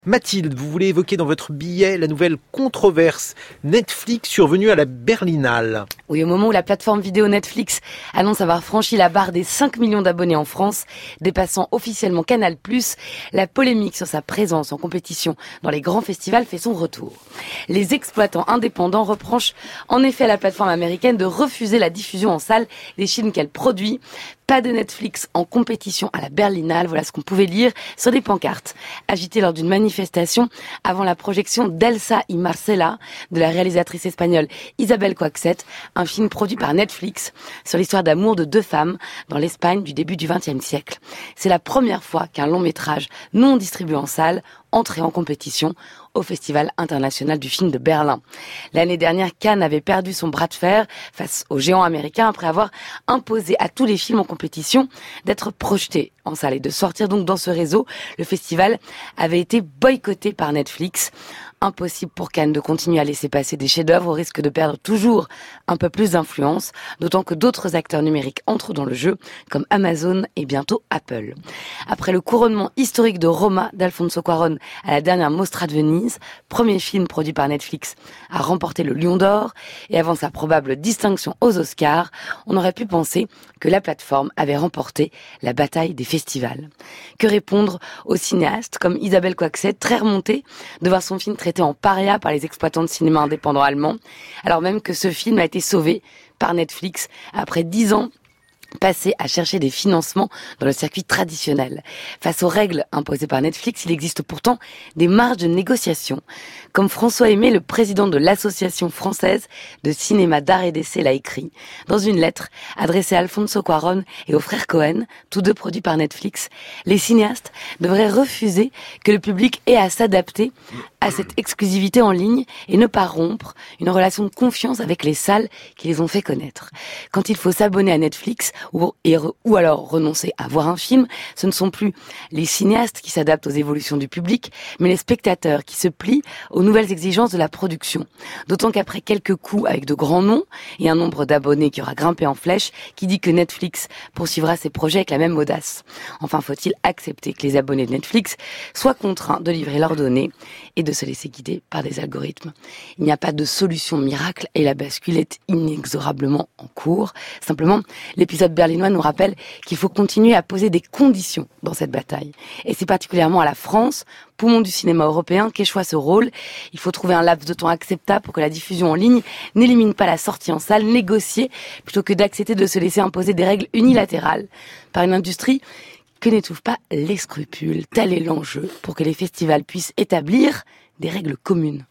Mathilde, vous voulez évoquer dans votre billet la nouvelle controverse Netflix survenue à la Berlinale. Oui, au moment où la plateforme vidéo Netflix annonce avoir franchi la barre des 5 millions d'abonnés en France, dépassant officiellement Canal+, la polémique sur sa présence en compétition dans les grands festivals fait son retour. Les exploitants indépendants reprochent en effet à la plateforme américaine de refuser la diffusion en salle des films qu'elle produit. Pas de Netflix en compétition à la Berlinale, voilà ce qu'on pouvait lire sur des pancartes agitées lors d'une manifestation avant la projection d'Elsa y Marcela de la réalisatrice espagnole Isabel Coixet, un film produit par Netflix sur l'histoire d'amour de deux femmes dans l'Espagne du début du XXe siècle. C'est la première fois qu'un long métrage non distribué en salle entrait en compétition au Festival international du film de Berlin. L'année dernière, Cannes avait perdu son bras de fer face aux géants américains après avoir imposé à tous les films en compétition d'être projetés en salle et de sortir donc dans ce réseau. Le festival avait été boycotté par Netflix. Impossible pour Cannes de continuer à laisser passer des chefs-d'œuvre au risque de perdre toujours un peu plus d'influence, d'autant que d'autres acteurs numériques entrent dans le jeu, comme Amazon et bientôt Apple. Après le couronnement historique de Roma d'Alfonso Cuarón à la dernière Mostra de Venise, premier film produit par Netflix à remporter le Lion d'Or, et avant sa probable distinction aux Oscars, on aurait pu penser que la plateforme avait remporté la bataille des festivals. Que répondre aux cinéastes comme Isabel Coixet, très remontée de voir son film traité en paria par les exploitants de cinéma indépendants allemands, alors même que ce film a été sauvé par Netflix après 10 ans passé à chercher des financements dans le circuit traditionnel. Face aux règles imposées par Netflix, il existe pourtant des marges de négociation. Comme François Aimé, le président de l'Association française de cinéma d'art et d'essai, l'a écrit dans une lettre adressée à Alfonso Cuarón et aux frères Cohen, tous deux produits par Netflix. Les cinéastes devraient refuser que le public ait à s'adapter à cette exclusivité en ligne et ne pas rompre une relation de confiance avec les salles qui les ont fait connaître. Quand il faut s'abonner à Netflix, ou alors renoncer à voir un film, ce ne sont plus les cinéastes qui s'adaptent aux évolutions du public, mais les spectateurs qui se plient aux nouvelles exigences de la production. D'autant qu'après quelques coups avec de grands noms et un nombre d'abonnés qui aura grimpé en flèche, qui dit que Netflix poursuivra ses projets avec la même audace. Enfin, faut-il accepter que les abonnés de Netflix soient contraints de livrer leurs données et de se laisser guider par des algorithmes. Il n'y a pas de solution miracle et la bascule est inexorablement en cours. Simplement, l'épisode berlinois nous rappelle qu'il faut continuer à poser des conditions dans cette bataille. Et c'est particulièrement à la France, poumon du cinéma européen, qu'échoue ce rôle. Il faut trouver un laps de temps acceptable pour que la diffusion en ligne n'élimine pas la sortie en salle, négocier plutôt que d'accepter de se laisser imposer des règles unilatérales par une industrie que n'étouffe pas les scrupules. Tel est l'enjeu pour que les festivals puissent établir des règles communes.